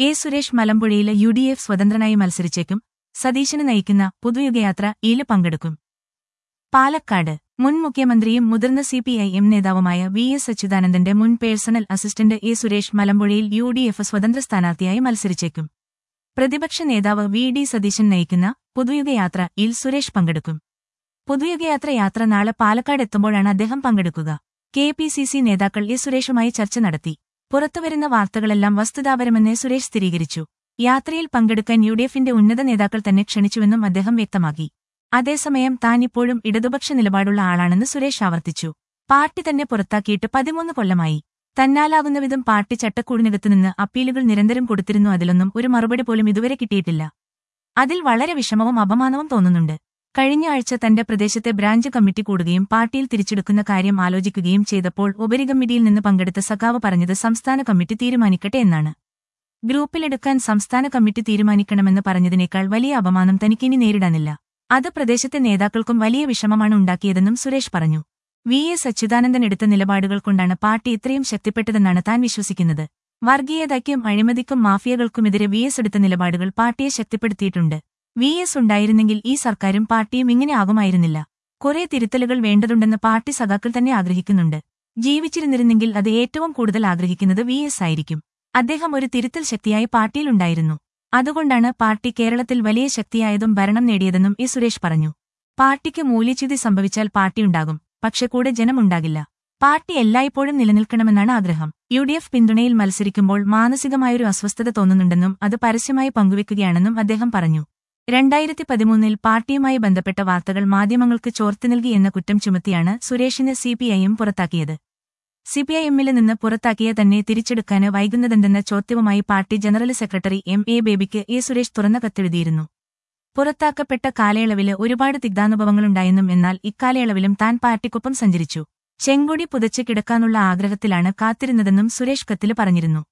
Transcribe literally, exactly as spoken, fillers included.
A Suresh മലമ്പുഴയില് U D F സ്വതന്ത്രനായി മത്സരിച്ചേക്കും. സതീശന് നയിക്കുന്ന പുതുയുഗയാത്ര യില് പങ്കെടുക്കും. പാലക്കാട് മുൻ മുഖ്യമന്ത്രിയും മുതിർന്ന സി പി ഐ എം നേതാവുമായ വി എസ് അച്യുതാനന്ദന്റെ മുൻ പേഴ്സണൽ അസിസ്റ്റന്റ് എ സുരേഷ് മലമ്പുഴയിൽ യു ഡി എഫ് സ്വതന്ത്ര സ്ഥാനാർത്ഥിയായി മത്സരിച്ചേക്കും. പ്രതിപക്ഷ നേതാവ് വി ഡി സതീശൻ നയിക്കുന്ന പുതുയുഗയാത്ര യിൽ സുരേഷ് പങ്കെടുക്കും. പുതുയുഗയാത്ര യാത്ര നാളെ പാലക്കാട് എത്തുമ്പോഴാണ് അദ്ദേഹം പങ്കെടുക്കുക. കെ പി സി സി നേതാക്കൾ എ സുരേഷുമായി ചർച്ച നടത്തി. പുറത്തുവരുന്ന വാർത്തകളെല്ലാം വസ്തുതാപരമെന്ന് സുരേഷ് സ്ഥിരീകരിച്ചു. യാത്രയിൽ പങ്കെടുക്കാൻ യു ഡി എഫിന്റെ ഉന്നത നേതാക്കൾ തന്നെ ക്ഷണിച്ചുവെന്നും അദ്ദേഹം വ്യക്തമാക്കി. അതേസമയം താൻ ഇപ്പോഴും ഇടതുപക്ഷ നിലപാടുള്ള ആളാണെന്ന് സുരേഷ് ആവർത്തിച്ചു. പാർട്ടി തന്നെ പുറത്താക്കിയിട്ട് പതിമൂന്ന് കൊല്ലമായി. തന്നാലാകുന്ന വിധം പാർട്ടി ചട്ടക്കൂടിനകത്തുനിന്ന് അപ്പീലുകൾ നിരന്തരം കൊടുത്തിരുന്നു. അതിലൊന്നും ഒരു മറുപടി പോലും ഇതുവരെ കിട്ടിയിട്ടില്ല. അതിൽ വളരെ വിഷമവും അപമാനവും തോന്നുന്നുണ്ട്. കഴിഞ്ഞ ആഴ്ച തന്റെ പ്രദേശത്തെ ബ്രാഞ്ച് കമ്മിറ്റി കൂടുകയും പാർട്ടിയിൽ തിരിച്ചെടുക്കുന്ന കാര്യം ആലോചിക്കുകയും ചെയ്തപ്പോൾ ഉപരികമ്മിറ്റിയിൽ നിന്ന് പങ്കെടുത്ത സഖാവ് പറഞ്ഞത് സംസ്ഥാന കമ്മിറ്റി തീരുമാനിക്കട്ടെ എന്നാണ്. ഗ്രൂപ്പിലെടുക്കാൻ സംസ്ഥാന കമ്മിറ്റി തീരുമാനിക്കണമെന്ന് പറഞ്ഞതിനേക്കാൾ വലിയ അപമാനം തനിക്കിനി നേരിടാനില്ല. അത് പ്രദേശത്തെ നേതാക്കൾക്കും വലിയ വിഷമമാണ് ഉണ്ടാക്കിയതെന്നും സുരേഷ് പറഞ്ഞു. വി എസ് അച്യുതാനന്ദൻ എടുത്ത നിലപാടുകൾ കൊണ്ടാണ് പാർട്ടി ഇത്രയും ശക്തിപ്പെട്ടതെന്നാണ് താൻ വിശ്വസിക്കുന്നത്. വർഗീയതയ്ക്കും അഴിമതിക്കും മാഫിയകൾക്കുമെതിരെ വി എസ് എടുത്ത നിലപാടുകൾ പാർട്ടിയെ ശക്തിപ്പെടുത്തിയിട്ടുണ്ട്. വി എസ് ഉണ്ടായിരുന്നെങ്കിൽ ഈ സർക്കാരും പാർട്ടിയും ഇങ്ങനെ ആകുമായിരുന്നില്ല. കുറെ തിരുത്തലുകൾ വേണ്ടതുണ്ടെന്ന് പാർട്ടി സഖാക്കൾ തന്നെ ആഗ്രഹിക്കുന്നുണ്ട്. ജീവിച്ചിരുന്നിരുന്നെങ്കിൽ അത് ഏറ്റവും കൂടുതൽ ആഗ്രഹിക്കുന്നത് വി എസ് ആയിരിക്കും. അദ്ദേഹം ഒരു തിരുത്തൽ ശക്തിയായി പാർട്ടിയിലുണ്ടായിരുന്നു. അതുകൊണ്ടാണ് പാർട്ടി കേരളത്തിൽ വലിയ ശക്തിയായതും ഭരണം നേടിയതെന്നും എ സുരേഷ് പറഞ്ഞു. പാർട്ടിക്ക് മൂല്യച്യുതി സംഭവിച്ചാൽ പാർട്ടിയുണ്ടാകും, പക്ഷെ കൂടെ ജനമുണ്ടാകില്ല. പാർട്ടി എല്ലായ്പ്പോഴും നിലനിൽക്കണമെന്നാണ് ആഗ്രഹം. യു ഡി എഫ് പിന്തുണയിൽ മത്സരിക്കുമ്പോൾ മാനസികമായൊരു അസ്വസ്ഥത തോന്നുന്നുണ്ടെന്നും അത് പരസ്യമായി പങ്കുവെക്കുകയാണെന്നും അദ്ദേഹം പറഞ്ഞു. രണ്ടായിരത്തി പതിമൂന്നിൽ പാർട്ടിയുമായി ബന്ധപ്പെട്ട വാർത്തകൾ മാധ്യമങ്ങൾക്ക് ചോർത്തി നൽകി എന്ന കുറ്റം ചുമത്തിയാണ് സുരേഷിനെ സി പി ഐ എം പുറത്താക്കിയത്. സി പി ഐ എമ്മില് നിന്ന് പുറത്താക്കിയ തന്നെ തിരിച്ചെടുക്കാന് വൈകുന്നതെന്തെന്ന ചോദ്യവുമായി party general secretary M A ബേബിക്ക് എ സുരേഷ് തുറന്ന കത്തെഴുതിയിരുന്നു. പുറത്താക്കപ്പെട്ട കാലയളവില് ഒരുപാട് തിക്താനുഭവങ്ങളുണ്ടായെന്നും എന്നാൽ ഇക്കാലയളവിലും താൻ പാർട്ടിക്കൊപ്പം സഞ്ചരിച്ചു. ചെങ്കൊടി പുതച്ച് കിടക്കാനുള്ള ആഗ്രഹത്തിലാണ് കാത്തിരുന്നതെന്നും സുരേഷ് കത്തില് പറഞ്ഞിരുന്നു.